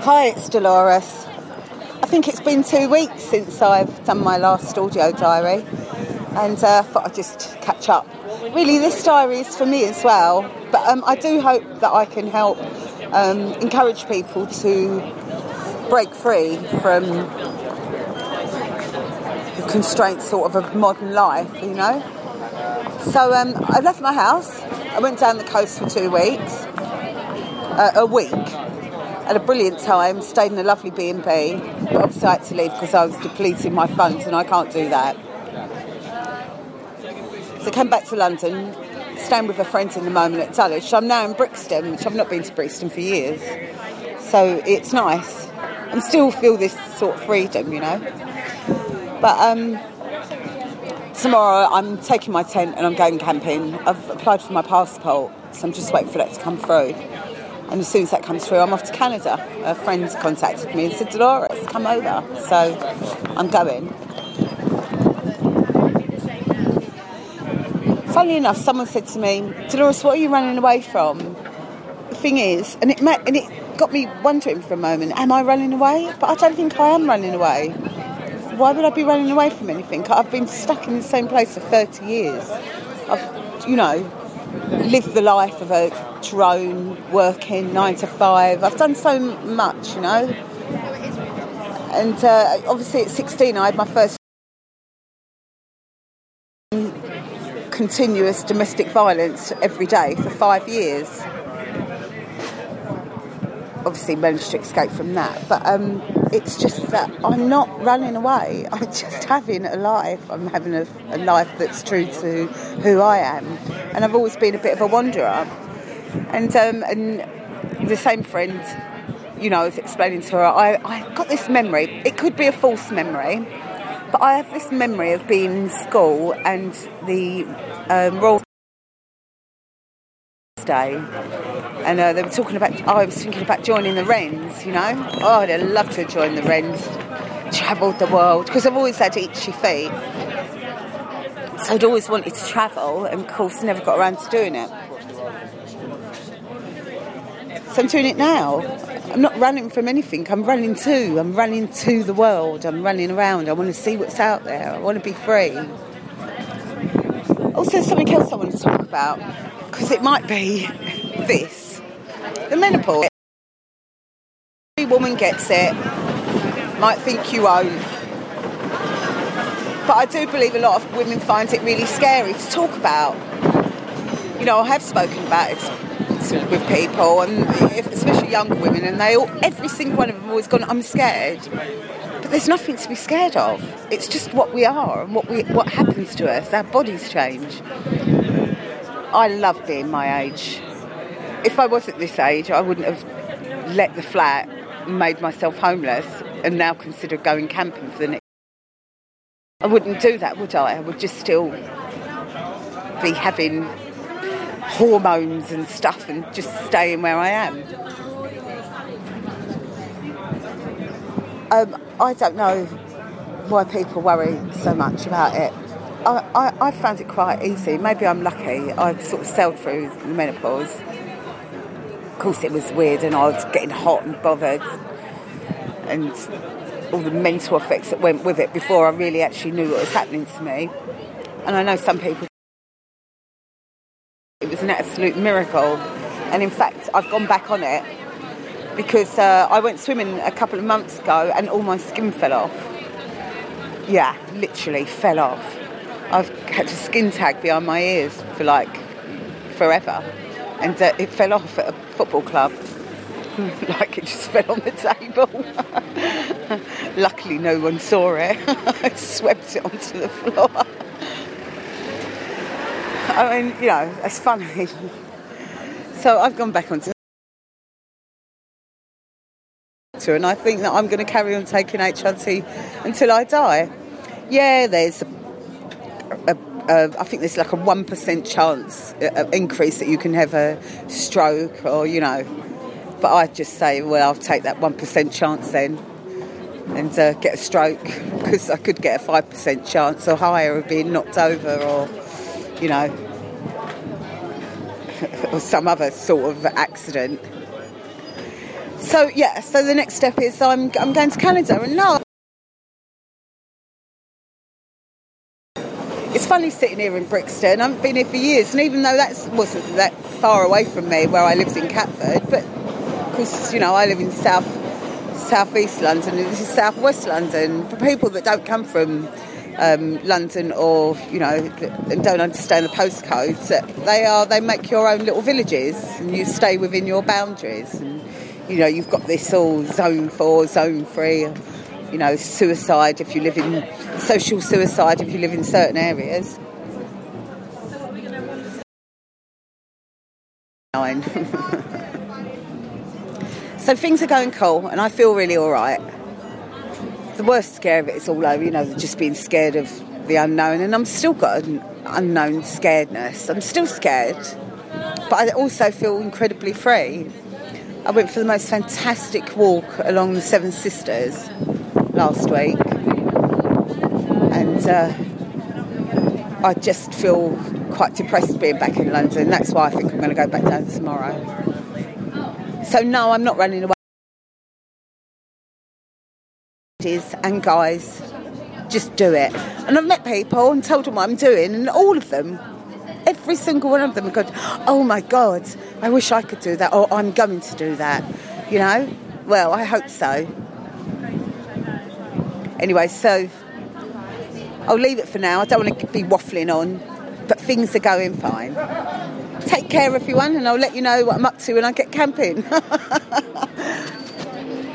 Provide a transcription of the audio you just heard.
Hi, it's Dolores. I think it's been 2 weeks since I've done my last audio diary, and I thought I'd just catch up. Really, this diary is for me as well, but I do hope that I can help encourage people to break free from the constraints sort of modern life, you know. So I left my house. I went down the coast for 2 weeks, a week. Had a brilliant time, stayed in a lovely B&B, but obviously I had to leave because I was depleting my funds and I can't do that. So I came back to London, staying with a friend in the moment at Dulwich. I'm now in Brixton, which I've not been to Brixton for years. So it's nice. I still feel this sort of freedom, you know. But tomorrow I'm taking my tent and I'm going camping. I've applied for my passport, so I'm just waiting for that to come through. And as soon as that comes through, I'm off to Canada. A friend contacted me and said, Dolores, come over. So I'm going. Funnily enough, someone said to me, Dolores, what are you running away from? The thing is, and it got me wondering for a moment, am I running away? But I don't think I am running away. Why would I be running away from anything? I've been stuck in the same place for 30 years. I've, lived the life of a drone, working 9 to 5. I've done so much, you know. And obviously at 16 I had my first continuous domestic violence every day for 5 years. Obviously managed to escape from that, but it's just that I'm not running away. I'm just having a life. I'm having a life that's true to who I am, and I've always been a bit of a wanderer. And the same friend, I was explaining to her, I've got this memory. It could be a false memory, but I have this memory of being in school and the Royal Day. And they were talking about, I was thinking about joining the Wrens, you know. Oh, I'd love to join the Wrens, travelled the world, because I've always had itchy feet. So I'd always wanted to travel, and of course never got around to doing it. So I'm doing it now. I'm not running from anything, I'm running to the world, I'm running around, I want to see what's out there, I want to be free. Also something else I want to talk about, because it might be this. The menopause. Every woman gets it. Might think you won't. But I do believe a lot of women find it really scary to talk about. I have spoken about it with people, and especially younger women, and every single one of them have always gone, I'm scared. But there's nothing to be scared of. It's just what we are and what happens to us. Our bodies change. I love being my age. If I wasn't this age, I wouldn't have let the flat and made myself homeless and now consider going camping for the next. I wouldn't do that, would I? I would just still be having hormones and stuff and just staying where I am. I don't know why people worry so much about it. I found it quite easy. Maybe I'm lucky. I sort of sailed through the menopause. Of course it was weird, and I was getting hot and bothered, and all the mental effects that went with it before I really actually knew what was happening to me. And I know some people, it was an absolute miracle. And in fact I've gone back on it because I went swimming a couple of months ago and all my skin fell off. Yeah, literally fell off. I've had a skin tag behind my ears for forever, and it fell off at a football club. It just fell on the table. Luckily no one saw it. I swept it onto the floor. I mean, that's funny. So I've gone back onto and I think that I'm going to carry on taking HRT until I die. Yeah, there's I think there's like a 1% chance increase that you can have a stroke or, But I just say, well, I'll take that 1% chance then and get a stroke, because I could get a 5% chance or higher of being knocked over or, or some other sort of accident. So the next step is I'm going to Canada, and no. It's funny sitting here in Brixton. I haven't been here for years, and even though that wasn't that far away from me, where I lived in Catford, but of course, I live in south-east London, and this is south-west London. For people that don't come from London, or and don't understand the postcodes, they make your own little villages, and you stay within your boundaries, and you've got this all zone 4, zone 3. Suicide if you live in social suicide if you live in certain areas. So things are going cool, and I feel really all right. The worst scare of it is all over, just being scared of the unknown, and I'm still got an unknown scaredness. I'm still scared, but I also feel incredibly free. I went for the most fantastic walk along the Seven Sisters last week, and I just feel quite depressed being back in London. That's why I think I'm going to go back down tomorrow. So no, I'm not running away. And guys, just do it. And I've met people and told them what I'm doing, and all of them, every single one of them have gone, oh my God, I wish I could do that, or I'm going to do that. Well, I hope so. Anyway, so I'll leave it for now. I don't want to be waffling on, but things are going fine. Take care, everyone, and I'll let you know what I'm up to when I get camping.